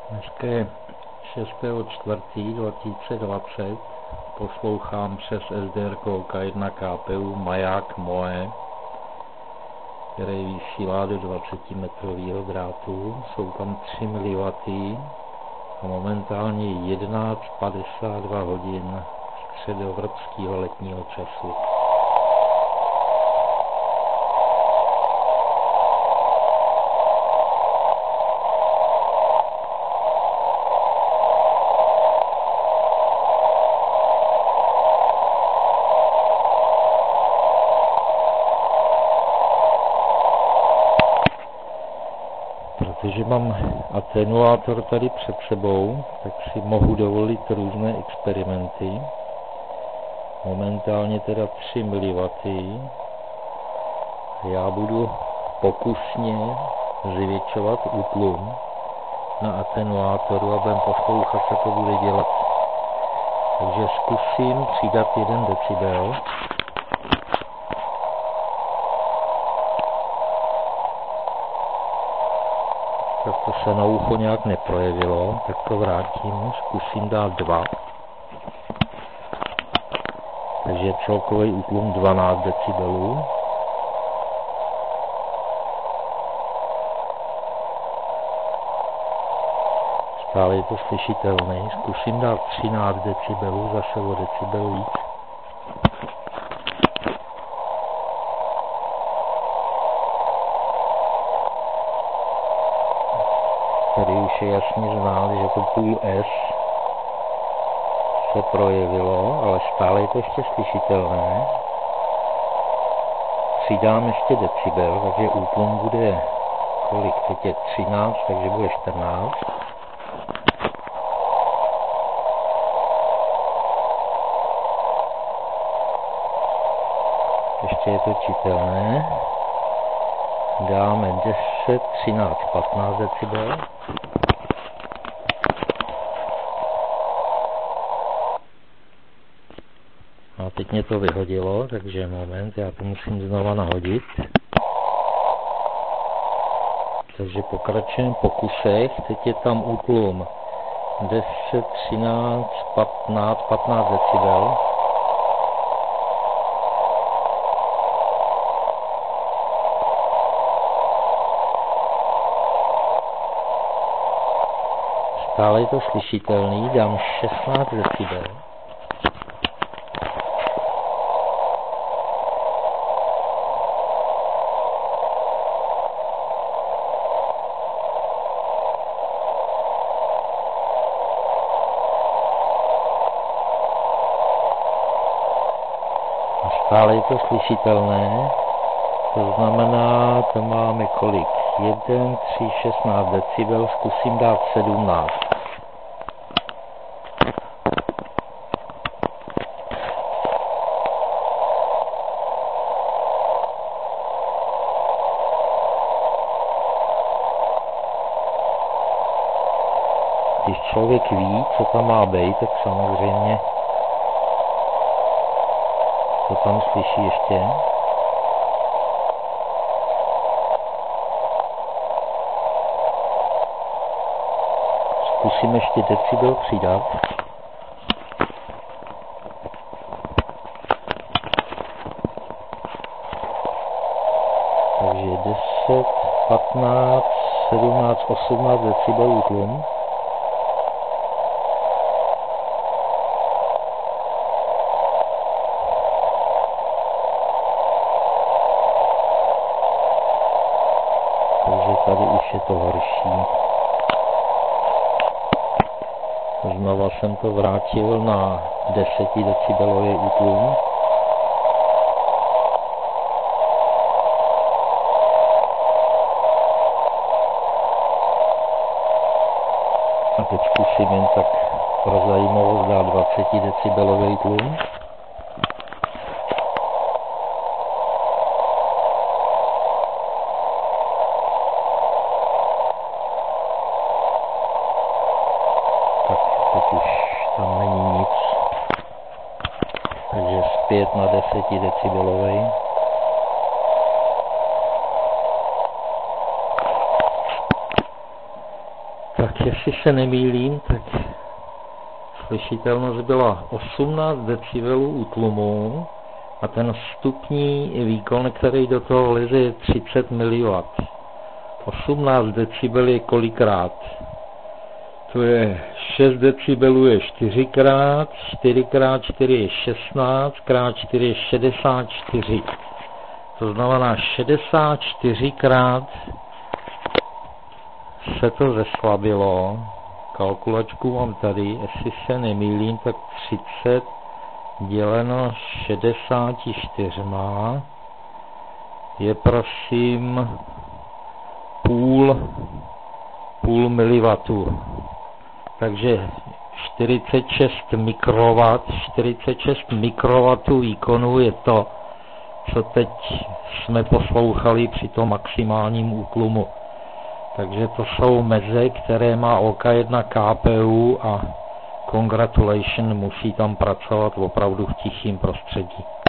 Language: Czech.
Dneska je 6.4.2020, poslouchám přes SDR K1 KPU Maják Moe, který vysílá do 20 metrového drátu. Jsou tam 3 mW a momentálně 11:52 hodin středoevropského letního času. Protože mám atenuátor tady před sebou, tak si mohu dovolit různé experimenty. Momentálně teda 3 mW. Já budu pokusně zvětšovat útlum na atenuátoru a budeme poslouchat, co to bude dělat. Takže zkusím přidat 1 decibel. Tak to se na ucho nějak neprojevilo, tak to vrátím, zkusím dát 2. Takže celkový útlum 12 decibelů. Stále je to slyšitelné. Zkusím dát 13 decibelů, zase o decibel víc. Tady už je jasně znát, že to půl S se projevilo, ale stále je to ještě slyšitelné. Přidám ještě decibel, takže útlum bude kolik? Teď je 13, takže bude 14. Ještě je to čitelné. Dáme 10, 13, 15 decibel. A teď mě to vyhodilo, takže moment, já to musím znova nahodit. Takže pokračujeme po kusech, teď je tam útlum 10, 13, 15 decibel. Stále je to slyšitelný, dám 16 decibel. A stále je to slyšitelné, to znamená, to máme kolik? 1, 3, 16 decibel, zkusím dát 17. Když člověk ví, co tam má být, tak samozřejmě to tam slyší ještě. Zkusím ještě decibel přidat. Takže 10, 15, 17, 18 decibel útlum. Takže tady už je to horší. Znova jsem to vrátil na 10 decibelový útlum. A teď zkusím jen tak pro zajímavost dát 20 decibelový útlum. Teď už tam není nic, takže zpět na 10 decibelovej. Tak Tak jestli se nemýlím, tak slyšitelnost byla 18 decibelů u tlumu a ten vstupní výkon, který do toho leze, je 30 mW. 18 decibel je kolikrát? To je 6 decibelů je 4x, 4x4 je 16, x4 je 64. To znamená 64krát se to zeslabilo. Kalkulačku mám tady, jestli se nemýlím, tak 30 děleno 64 je prosím půl miliwatů. Takže 46 mikrowatů výkonu je to, co teď jsme poslouchali při tom maximálním útlumu. Takže to jsou meze, které má OK1 KPU a congratulation, musí tam pracovat opravdu v tichým prostředí.